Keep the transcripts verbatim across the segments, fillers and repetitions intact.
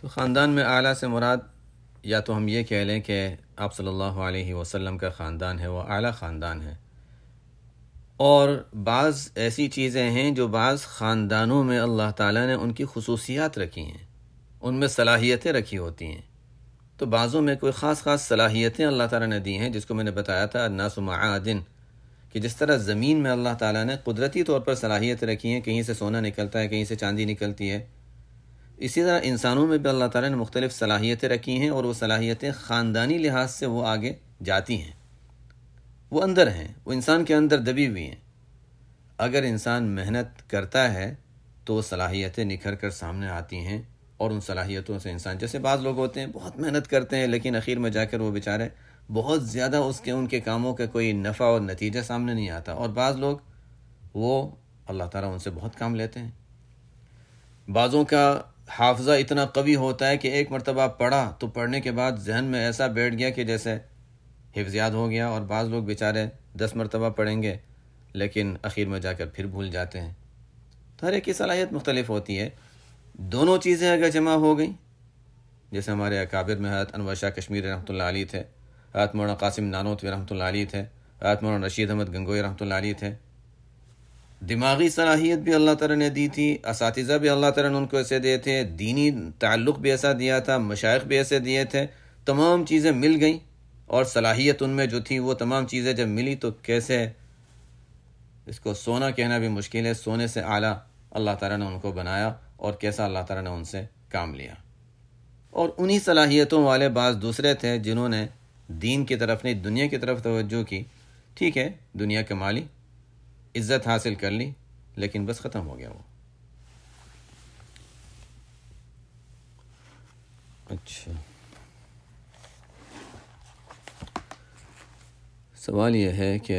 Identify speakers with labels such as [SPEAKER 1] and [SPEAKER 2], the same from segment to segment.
[SPEAKER 1] تو خاندان میں اعلیٰ سے مراد یا تو ہم یہ کہہ لیں کہ آپ صلی اللہ علیہ وسلم کا خاندان ہے وہ اعلیٰ خاندان ہے، اور بعض ایسی چیزیں ہیں جو بعض خاندانوں میں اللہ تعالیٰ نے ان کی خصوصیات رکھی ہیں، ان میں صلاحیتیں رکھی ہوتی ہیں۔ تو بعضوں میں کوئی خاص خاص صلاحیتیں اللہ تعالیٰ نے دی ہیں، جس کو میں نے بتایا تھا الناس معادن، کہ جس طرح زمین میں اللہ تعالیٰ نے قدرتی طور پر صلاحیتیں رکھی ہیں، کہیں سے سونا نکلتا ہے، کہیں سے چاندی نکلتی ہے، اسی طرح انسانوں میں بھی اللہ تعالیٰ نے مختلف صلاحیتیں رکھی ہیں، اور وہ صلاحیتیں خاندانی لحاظ سے وہ آگے جاتی ہیں، وہ اندر ہیں، وہ انسان کے اندر دبی ہوئی ہیں۔ اگر انسان محنت کرتا ہے تو وہ صلاحیتیں نکھر کر سامنے آتی ہیں، اور ان صلاحیتوں سے انسان، جیسے بعض لوگ ہوتے ہیں بہت محنت کرتے ہیں لیکن اخیر میں جا کر وہ بیچارے بہت زیادہ اس کے ان کے کاموں کا کوئی نفع اور نتیجہ سامنے نہیں آتا، اور بعض لوگ وہ اللہ تعالیٰ ان سے بہت کام لیتے ہیں۔ بعضوں کا حافظہ اتنا قوی ہوتا ہے کہ ایک مرتبہ پڑھا تو پڑھنے کے بعد ذہن میں ایسا بیٹھ گیا کہ جیسے حفظ یاد ہو گیا، اور بعض لوگ بیچارے دس مرتبہ پڑھیں گے لیکن اخیر میں جا کر پھر بھول جاتے ہیں۔ تو ہر ایک کی صلاحیت مختلف ہوتی ہے۔ دونوں چیزیں اگر جمع ہو گئیں، جیسے ہمارے اکابر میں حضرت انور شاہ کشمیری رحمۃ اللہ علیہ تھے، حضرت مولانا قاسم نانوتوی رحمۃ اللہ علیہ تھے، حضرت مولانا رشید احمد گنگوئی رحمۃ اللہ علیہ تھے، دماغی صلاحیت بھی اللہ تعالیٰ نے دی تھی، اساتذہ بھی اللہ تعالیٰ نے ان کو ایسے دیے تھے، دینی تعلق بھی ایسا دیا تھا، مشائخ بھی ایسے دیے تھے، تمام چیزیں مل گئیں، اور صلاحیت ان میں جو تھی وہ تمام چیزیں جب ملی تو کیسے اس کو سونا کہنا بھی مشکل ہے، سونے سے اعلیٰ اللہ تعالیٰ نے ان کو بنایا، اور کیسا اللہ تعالیٰ نے ان سے کام لیا۔ اور انہی صلاحیتوں والے بعض دوسرے تھے جنہوں نے دین کی طرف نہیں دنیا کی طرف توجہ کی، ٹھیک ہے دنیا کما لی، عزت حاصل کر لی، لیکن بس ختم ہو گیا وہ۔ اچھا، سوال یہ ہے کہ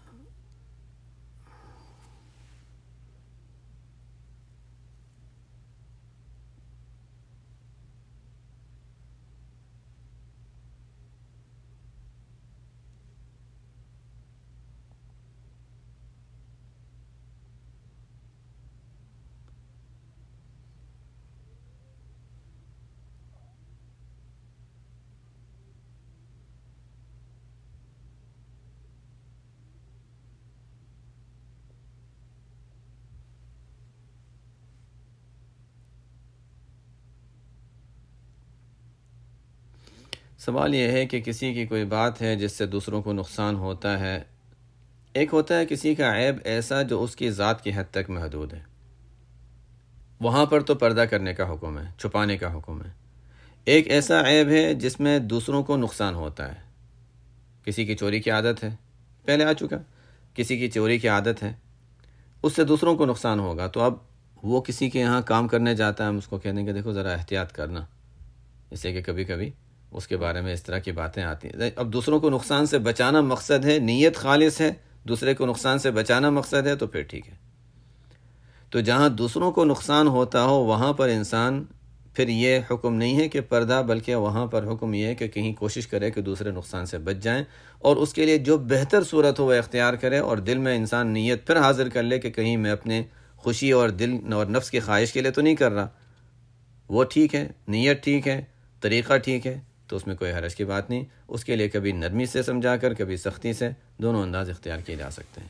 [SPEAKER 1] سوال یہ ہے کہ کسی کی کوئی بات ہے جس سے دوسروں کو نقصان ہوتا ہے۔ ایک ہوتا ہے کسی کا عیب ایسا جو اس کی ذات کی حد تک محدود ہے، وہاں پر تو پردہ کرنے کا حکم ہے، چھپانے کا حکم ہے۔ ایک ایسا عیب ہے جس میں دوسروں کو نقصان ہوتا ہے، کسی کی چوری کی عادت ہے، پہلے آ چکا، کسی کی چوری کی عادت ہے، اس سے دوسروں کو نقصان ہوگا، تو اب وہ کسی کے یہاں کام کرنے جاتا ہے، ہم اس کو کہنے کہ دیکھو ذرا احتیاط کرنا، اس لیے کہ کبھی کبھی اس کے بارے میں اس طرح کی باتیں آتی ہیں۔ اب دوسروں کو نقصان سے بچانا مقصد ہے، نیت خالص ہے، دوسرے کو نقصان سے بچانا مقصد ہے، تو پھر ٹھیک ہے۔ تو جہاں دوسروں کو نقصان ہوتا ہو وہاں پر انسان، پھر یہ حکم نہیں ہے کہ پردہ، بلکہ وہاں پر حکم یہ ہے کہ کہیں کوشش کرے کہ دوسرے نقصان سے بچ جائیں، اور اس کے لیے جو بہتر صورت ہو وہ اختیار کرے، اور دل میں انسان نیت پھر حاضر کر لے کہ کہیں میں اپنے خوشی اور دل اور نفس کی خواہش کے لیے تو نہیں کر رہا، وہ ٹھیک ہے، نیت ٹھیک ہے، طریقہ ٹھیک ہے، تو اس میں کوئی حرج کی بات نہیں۔ اس کے لیے کبھی نرمی سے سمجھا کر، کبھی سختی سے، دونوں انداز اختیار کیے جا سکتے ہیں۔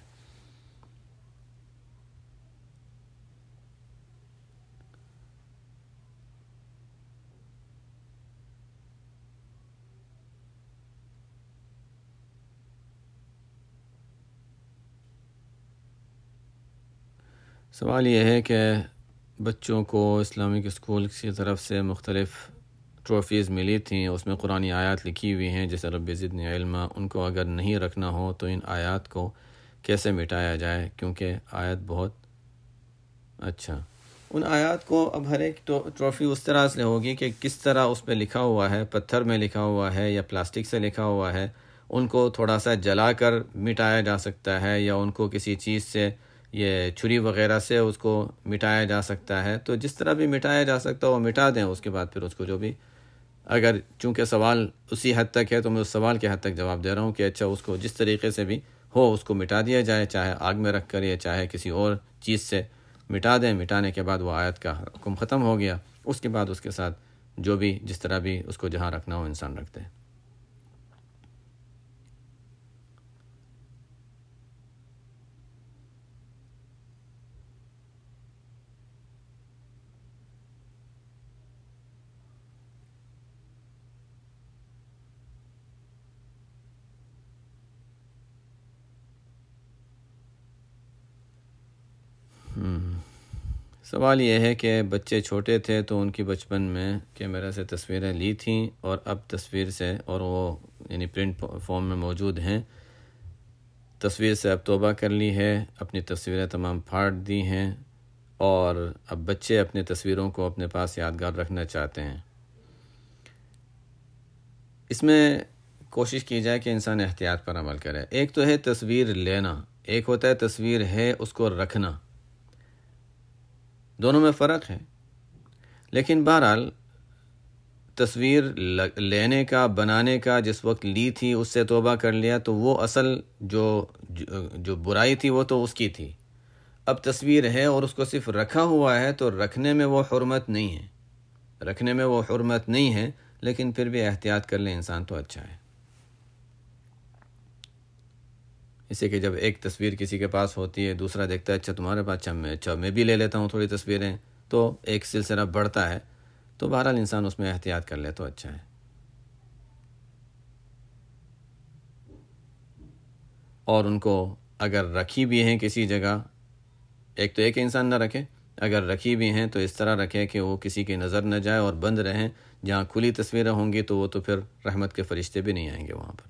[SPEAKER 1] سوال یہ ہے کہ بچوں کو اسلامک اسکول کی طرف سے مختلف ٹرافیز ملی تھیں، اس میں قرآنی آیات لکھی ہوئی ہیں جیسے رب زدنی علما، ان کو اگر نہیں رکھنا ہو تو ان آیات کو کیسے مٹایا جائے؟ کیونکہ آیت بہت اچھا، ان آیات کو اب ہر ایک ٹرافی اس طرح سے ہوگی کہ کس طرح اس پہ لکھا ہوا ہے، پتھر میں لکھا ہوا ہے یا پلاسٹک سے لکھا ہوا ہے، ان کو تھوڑا سا جلا کر مٹایا جا سکتا ہے، یا ان کو کسی چیز سے، یہ چھری وغیرہ سے اس کو مٹایا جا سکتا ہے۔ تو جس طرح بھی مٹایا جا سکتا ہے وہ مٹا دیں، اس کے بعد پھر اس کو جو بھی، اگر چونکہ سوال اسی حد تک ہے تو میں اس سوال کے حد تک جواب دے رہا ہوں کہ اچھا اس کو جس طریقے سے بھی ہو اس کو مٹا دیا جائے، چاہے آگ میں رکھ کر یا چاہے کسی اور چیز سے مٹا دیں۔ مٹانے کے بعد وہ آیت کا حکم ختم ہو گیا، اس کے بعد اس کے ساتھ جو بھی جس طرح بھی اس کو جہاں رکھنا ہو انسان رکھ دے۔ سوال یہ ہے کہ بچے چھوٹے تھے تو ان کی بچپن میں کیمرہ سے تصویریں لی تھیں اور اب تصویر سے اور وہ یعنی پرنٹ فارم میں موجود ہیں، تصویر سے اب توبہ کر لی ہے، اپنی تصویریں تمام پھاڑ دی ہیں اور اب بچے اپنی تصویروں کو اپنے پاس یادگار رکھنا چاہتے ہیں۔ اس میں کوشش کی جائے کہ انسان احتیاط پر عمل کرے۔ ایک تو ہے تصویر لینا، ایک ہوتا ہے تصویر ہے اس کو رکھنا، دونوں میں فرق ہے۔ لیکن بہرحال تصویر لینے کا بنانے کا جس وقت لی تھی اس سے توبہ کر لیا تو وہ اصل جو جو برائی تھی وہ تو اس کی تھی۔ اب تصویر ہے اور اس کو صرف رکھا ہوا ہے تو رکھنے میں وہ حرمت نہیں ہے، رکھنے میں وہ حرمت نہیں ہے، لیکن پھر بھی احتیاط کر لے انسان تو اچھا ہے۔ اسے کہ جب ایک تصویر کسی کے پاس ہوتی ہے، دوسرا دیکھتا ہے اچھا تمہارے پاس، اچھا میں اچھا میں بھی لے لیتا ہوں تھوڑی تصویریں، تو ایک سلسلہ بڑھتا ہے، تو بہرحال انسان اس میں احتیاط کر لے تو اچھا ہے۔ اور ان کو اگر رکھی بھی ہیں کسی جگہ، ایک تو ایک انسان نہ رکھے، اگر رکھی بھی ہیں تو اس طرح رکھے کہ وہ کسی کی نظر نہ جائے اور بند رہیں۔ جہاں کھلی تصویریں ہوں گی تو وہ تو پھر رحمت کے فرشتے بھی نہیں آئیں گے وہاں پر۔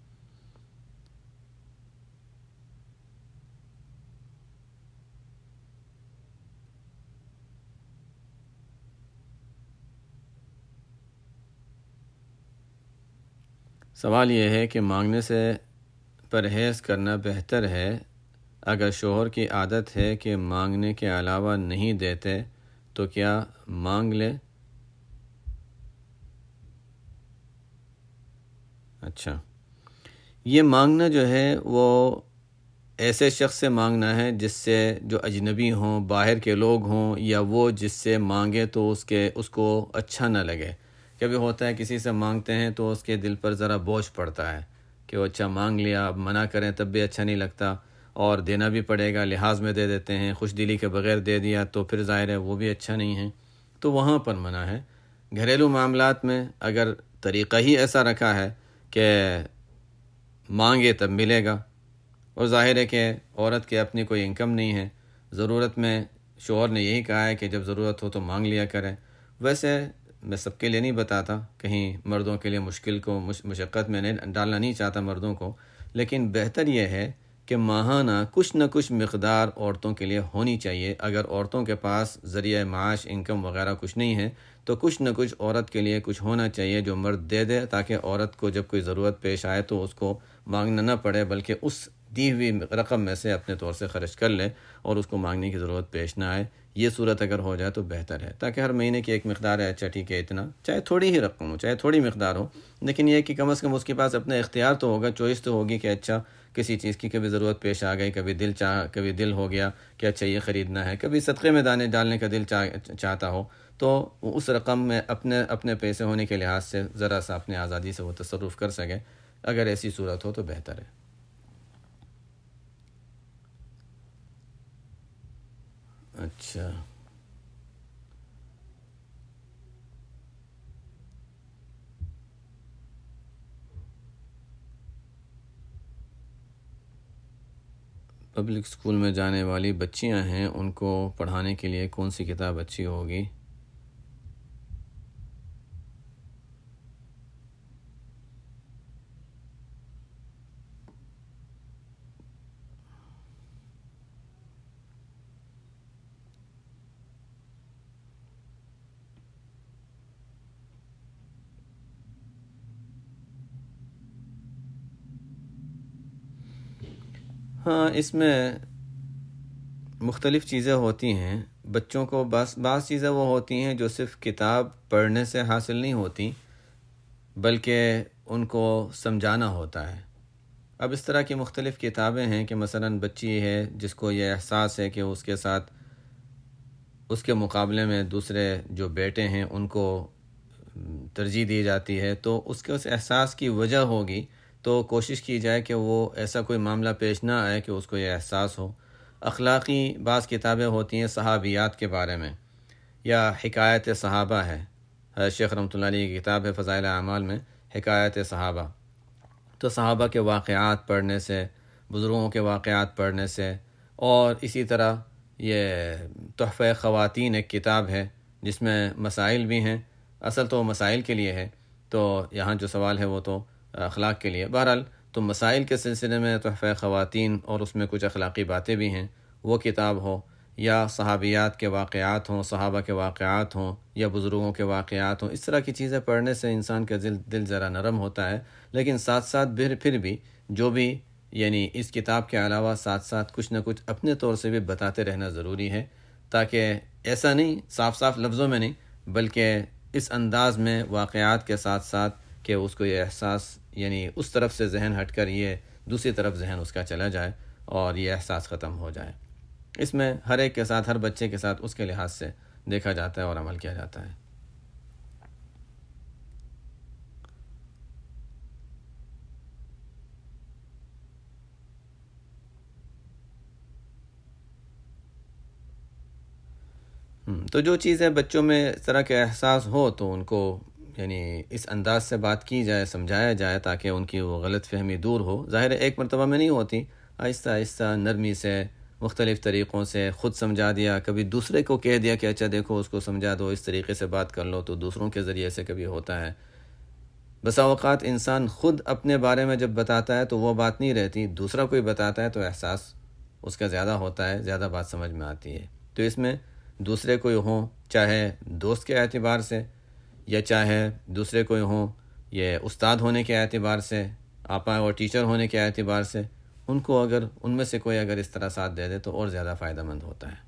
[SPEAKER 1] سوال یہ ہے کہ مانگنے سے پرہیز کرنا بہتر ہے اگر شوہر کی عادت ہے کہ مانگنے کے علاوہ نہیں دیتے تو کیا مانگ لے؟ اچھا، یہ مانگنا جو ہے وہ ایسے شخص سے مانگنا ہے جس سے جو اجنبی ہوں، باہر کے لوگ ہوں، یا وہ جس سے مانگے تو اس کے اس کو اچھا نہ لگے۔ کبھی ہوتا ہے کسی سے مانگتے ہیں تو اس کے دل پر ذرا بوجھ پڑتا ہے کہ وہ اچھا مانگ لیا، اب منع کریں تب بھی اچھا نہیں لگتا، اور دینا بھی پڑے گا، لحاظ میں دے دیتے ہیں، خوش دلی کے بغیر دے دیا تو پھر ظاہر ہے وہ بھی اچھا نہیں ہے، تو وہاں پر منع ہے۔ گھریلو معاملات میں اگر طریقہ ہی ایسا رکھا ہے کہ مانگے تب ملے گا، اور ظاہر ہے کہ عورت کے اپنی کوئی انکم نہیں ہے، ضرورت میں شوہر نے یہی کہا ہے کہ جب ضرورت ہو تو مانگ لیا کریں۔ ویسے میں سب کے لیے نہیں بتاتا، کہیں مردوں کے لیے مشکل کو مشقت میں نہیں ڈالنا نہیں چاہتا مردوں کو، لیکن بہتر یہ ہے کہ ماہانہ کچھ نہ کچھ مقدار عورتوں کے لیے ہونی چاہیے۔ اگر عورتوں کے پاس ذریعہ معاش انکم وغیرہ کچھ نہیں ہے تو کچھ نہ کچھ عورت کے لیے کچھ ہونا چاہیے جو مرد دے دے، تاکہ عورت کو جب کوئی ضرورت پیش آئے تو اس کو مانگنا نہ پڑے، بلکہ اس دی ہوئی رقم میں سے اپنے طور سے خرچ کر لے اور اس کو مانگنے کی ضرورت پیش نہ آئے۔ یہ صورت اگر ہو جائے تو بہتر ہے، تاکہ ہر مہینے کی ایک مقدار ہے، اچھا ٹھیک ہے اتنا، چاہے تھوڑی ہی رقم ہو، چاہے تھوڑی مقدار ہو، لیکن یہ کہ کم از کم اس کے پاس اپنا اختیار تو ہوگا، چوائس تو ہوگی کہ اچھا کسی چیز کی کبھی ضرورت پیش آ گئی، کبھی دل چاہ کبھی دل ہو گیا کہ اچھا یہ خریدنا ہے، کبھی صدقے میں دانے ڈالنے کا دل چاہ چاہتا ہو، تو اس رقم میں اپنے اپنے پیسے ہونے کے لحاظ سے ذرا سا اپنے آزادی سے وہ تصرف کر سکے۔ اگر ایسی صورت ہو تو بہتر ہے۔ اچھا، پبلک اسکول میں جانے والی بچیاں ہیں، ان کو پڑھانے کے لیے کون سی کتاب اچھی ہوگی؟ ہاں، اس میں مختلف چیزیں ہوتی ہیں۔ بچوں کو بعض بعض چیزیں وہ ہوتی ہیں جو صرف کتاب پڑھنے سے حاصل نہیں ہوتی، بلکہ ان کو سمجھانا ہوتا ہے۔ اب اس طرح کی مختلف کتابیں ہیں کہ مثلا بچی ہے جس کو یہ احساس ہے کہ اس کے ساتھ اس کے مقابلے میں دوسرے جو بیٹے ہیں ان کو ترجیح دی جاتی ہے تو اس کے اس احساس کی وجہ ہوگی، تو کوشش کی جائے کہ وہ ایسا کوئی معاملہ پیش نہ آئے کہ اس کو یہ احساس ہو۔ اخلاقی بعض کتابیں ہوتی ہیں صحابیات کے بارے میں، یا حکایت صحابہ ہے، حضرت شیخ رحمۃ اللہ علیہ کی کتاب ہے فضائل اعمال میں حکایت صحابہ، تو صحابہ کے واقعات پڑھنے سے، بزرگوں کے واقعات پڑھنے سے، اور اسی طرح یہ تحفہ خواتین ایک کتاب ہے جس میں مسائل بھی ہیں، اصل تو مسائل کے لیے ہے، تو یہاں جو سوال ہے وہ تو اخلاق کے لیے۔ بہرحال تو مسائل کے سلسلے میں تحفہ خواتین اور اس میں کچھ اخلاقی باتیں بھی ہیں، وہ کتاب ہو، یا صحابیات کے واقعات ہوں، صحابہ کے واقعات ہوں، یا بزرگوں کے واقعات ہوں، اس طرح کی چیزیں پڑھنے سے انسان کا دل دل ذرا نرم ہوتا ہے۔ لیکن ساتھ ساتھ پھر پھر بھی جو بھی یعنی اس کتاب کے علاوہ ساتھ ساتھ کچھ نہ کچھ اپنے طور سے بھی بتاتے رہنا ضروری ہے، تاکہ ایسا نہیں صاف صاف لفظوں میں نہیں بلکہ اس انداز میں واقعات کے ساتھ ساتھ کہ اس کو یہ احساس یعنی اس طرف سے ذہن ہٹ کر یہ دوسری طرف ذہن اس کا چلا جائے اور یہ احساس ختم ہو جائے۔ اس میں ہر ایک کے ساتھ، ہر بچے کے ساتھ اس کے لحاظ سے دیکھا جاتا ہے اور عمل کیا جاتا ہے۔ تو جو چیزیں بچوں میں اس طرح کے احساس ہو تو ان کو یعنی اس انداز سے بات کی جائے، سمجھایا جائے تاکہ ان کی وہ غلط فہمی دور ہو۔ ظاہر ہے ایک مرتبہ میں نہیں ہوتی، آہستہ آہستہ نرمی سے، مختلف طریقوں سے خود سمجھا دیا، کبھی دوسرے کو کہہ دیا کہ اچھا دیکھو اس کو سمجھا دو، اس طریقے سے بات کر لو، تو دوسروں کے ذریعے سے کبھی ہوتا ہے۔ بسا اوقات انسان خود اپنے بارے میں جب بتاتا ہے تو وہ بات نہیں رہتی، دوسرا کوئی بتاتا ہے تو احساس اس کا زیادہ ہوتا ہے، زیادہ بات سمجھ میں آتی ہے۔ تو اس میں دوسرے کوئی ہوں، چاہے دوست کے اعتبار سے یا چاہے دوسرے کوئی ہوں یہ استاد ہونے کے اعتبار سے، آپا اور ٹیچر ہونے کے اعتبار سے، ان کو اگر ان میں سے کوئی اگر اس طرح ساتھ دے دے تو اور زیادہ فائدہ مند ہوتا ہے۔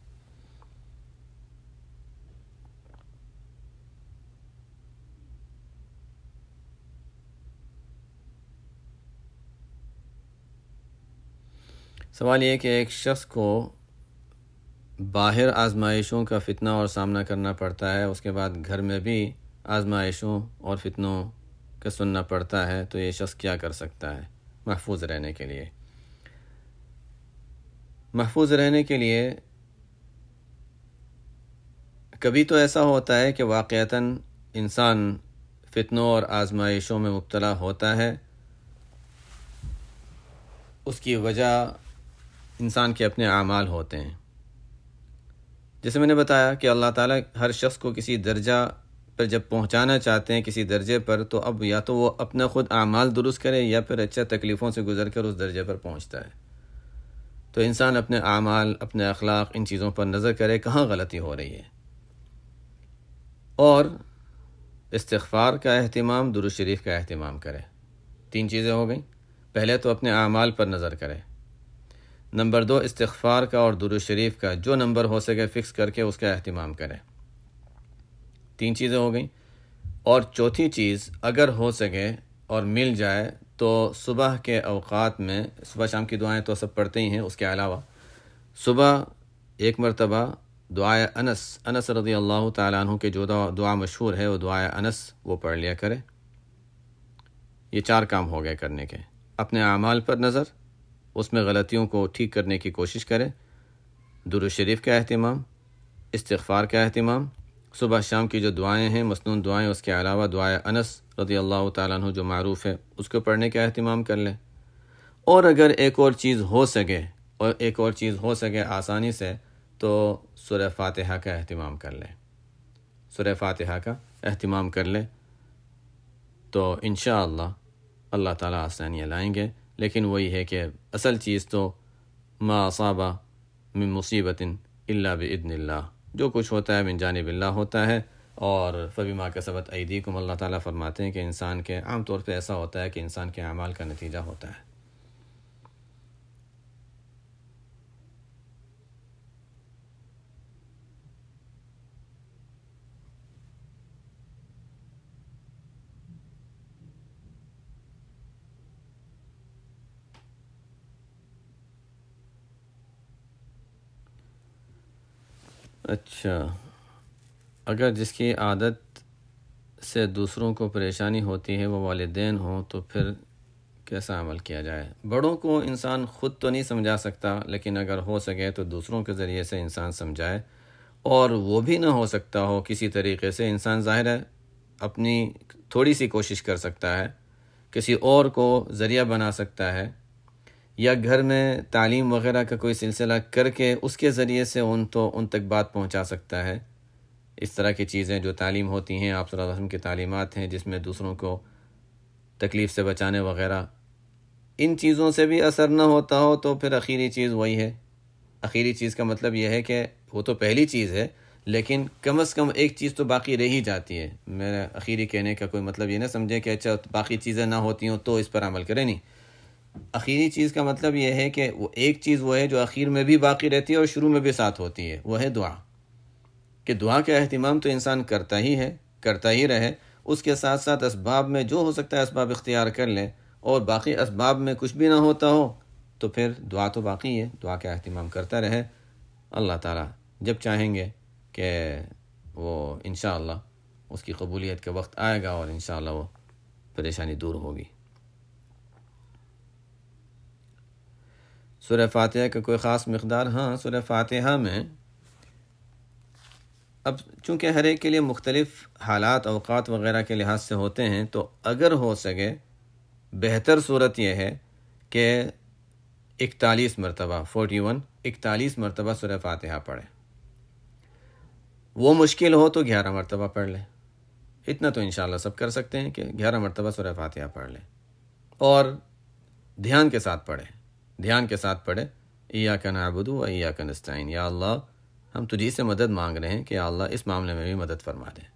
[SPEAKER 1] سوال یہ کہ ایک شخص کو باہر آزمائشوں کا فتنہ اور سامنا کرنا پڑتا ہے، اس کے بعد گھر میں بھی آزمائشوں اور فتنوں کا سننا پڑتا ہے، تو یہ شخص کیا کر سکتا ہے محفوظ رہنے کے لیے؟ محفوظ رہنے کے لیے کبھی تو ایسا ہوتا ہے کہ واقعتاً انسان فتنوں اور آزمائشوں میں مبتلا ہوتا ہے، اس کی وجہ انسان کے اپنے اعمال ہوتے ہیں۔ جیسے میں نے بتایا کہ اللہ تعالیٰ ہر شخص کو کسی درجہ پر جب پہنچانا چاہتے ہیں، کسی درجے پر، تو اب یا تو وہ اپنا خود اعمال درست کرے یا پھر اچھا تکلیفوں سے گزر کر اس درجے پر پہنچتا ہے۔ تو انسان اپنے اعمال، اپنے اخلاق، ان چیزوں پر نظر کرے کہاں غلطی ہو رہی ہے، اور استغفار کا اہتمام، درود شریف کا اہتمام کرے۔ تین چیزیں ہو گئیں۔ پہلے تو اپنے اعمال پر نظر کرے، نمبر دو استغفار کا اور درود شریف کا جو نمبر ہو سکے فکس کر کے اس کا اہتمام کرے۔ تین چیزیں ہو گئیں۔ اور چوتھی چیز اگر ہو سکے اور مل جائے تو صبح کے اوقات میں، صبح شام کی دعائیں تو سب پڑھتے ہی ہیں، اس کے علاوہ صبح ایک مرتبہ دعائے انس انس رضی اللہ تعالیٰ عنہ کے جو دعا مشہور ہے وہ دعائے انس وہ پڑھ لیا کرے۔ یہ چار کام ہو گئے کرنے کے۔ اپنے اعمال پر نظر، اس میں غلطیوں کو ٹھیک کرنے کی کوشش کرے، درود شریف کا اہتمام، استغفار کا اہتمام، صبح شام کی جو دعائیں ہیں مسنون دعائیں، اس کے علاوہ دعائے انس رضی اللہ تعالیٰ عنہ جو معروف ہے اس کو پڑھنے کا اہتمام کر لے۔ اور اگر ایک اور چیز ہو سکے اور ایک اور چیز ہو سکے آسانی سے تو سورہ فاتحہ کا اہتمام کر لے، سورہ فاتحہ کا اہتمام کر لے تو انشاءاللہ اللہ تعالیٰ آسانیاں لائیں گے۔ لیکن وہی ہے کہ اصل چیز تو ما اصاب من مصیبت الا باذن اللہ، جو کچھ ہوتا ہے من جانب اللہ ہوتا ہے، اور فبما کسبت ایدیکم، اللہ تعالیٰ فرماتے ہیں کہ انسان کے عام طور پہ ایسا ہوتا ہے کہ انسان کے اعمال کا نتیجہ ہوتا ہے۔ اچھا، اگر جس کی عادت سے دوسروں کو پریشانی ہوتی ہے وہ والدین ہوں تو پھر کیسا عمل کیا جائے؟ بڑوں کو انسان خود تو نہیں سمجھا سکتا، لیکن اگر ہو سکے تو دوسروں کے ذریعے سے انسان سمجھائے، اور وہ بھی نہ ہو سکتا ہو کسی طریقے سے، انسان ظاہر ہے اپنی تھوڑی سی کوشش کر سکتا ہے، کسی اور کو ذریعہ بنا سکتا ہے، یا گھر میں تعلیم وغیرہ کا کوئی سلسلہ کر کے اس کے ذریعے سے ان تو ان تک بات پہنچا سکتا ہے۔ اس طرح کی چیزیں جو تعلیم ہوتی ہیں، آپ صلی اللہ علیہ وسلم کی تعلیمات ہیں جس میں دوسروں کو تکلیف سے بچانے وغیرہ، ان چیزوں سے بھی اثر نہ ہوتا ہو تو پھر اخیری چیز وہی ہے۔ اخیری چیز کا مطلب یہ ہے کہ وہ تو پہلی چیز ہے، لیکن کم از کم ایک چیز تو باقی رہ ہی جاتی ہے۔ میرا اخیری کہنے کا کوئی مطلب یہ نہ سمجھے کہ اچھا باقی چیزیں نہ ہوتی ہوں تو اس پر عمل کریں، نہیں۔ اخیری چیز کا مطلب یہ ہے کہ وہ ایک چیز وہ ہے جو اخیر میں بھی باقی رہتی ہے اور شروع میں بھی ساتھ ہوتی ہے، وہ ہے دعا، کہ دعا کا اہتمام تو انسان کرتا ہی ہے، کرتا ہی رہے، اس کے ساتھ ساتھ اسباب میں جو ہو سکتا ہے اسباب اختیار کر لے، اور باقی اسباب میں کچھ بھی نہ ہوتا ہو تو پھر دعا تو باقی ہے، دعا کا اہتمام کرتا رہے۔ اللہ تعالیٰ جب چاہیں گے کہ وہ انشاءاللہ اس کی قبولیت کا وقت آئے گا اور انشاءاللہ وہ پریشانی دور ہوگی۔ سورہ فاتحہ کا کوئی خاص مقدار؟ ہاں، سورہ فاتحہ میں اب چونکہ ہر ایک کے لیے مختلف حالات اوقات وغیرہ کے لحاظ سے ہوتے ہیں، تو اگر ہو سکے بہتر صورت یہ ہے کہ اکتالیس مرتبہ فورٹی ون اکتالیس مرتبہ سورہ فاتحہ پڑھے۔ وہ مشکل ہو تو گیارہ مرتبہ پڑھ لیں، اتنا تو انشاءاللہ سب کر سکتے ہیں کہ گیارہ مرتبہ سورہ فاتحہ پڑھ لیں، اور دھیان کے ساتھ پڑھیں، دھیان کے ساتھ پڑھے، ایاک نعبد و ایاک نستعین، یا اللہ ہم تجھی سے مدد مانگ رہے ہیں کہ یا اللہ اس معاملے میں بھی مدد فرما دیں۔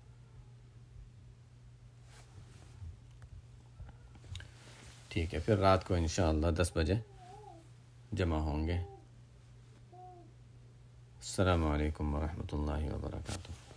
[SPEAKER 1] ٹھیک ہے، پھر رات کو انشاءاللہ دس بجے جمع ہوں گے۔ السلام علیکم ورحمۃ اللہ وبرکاتہ۔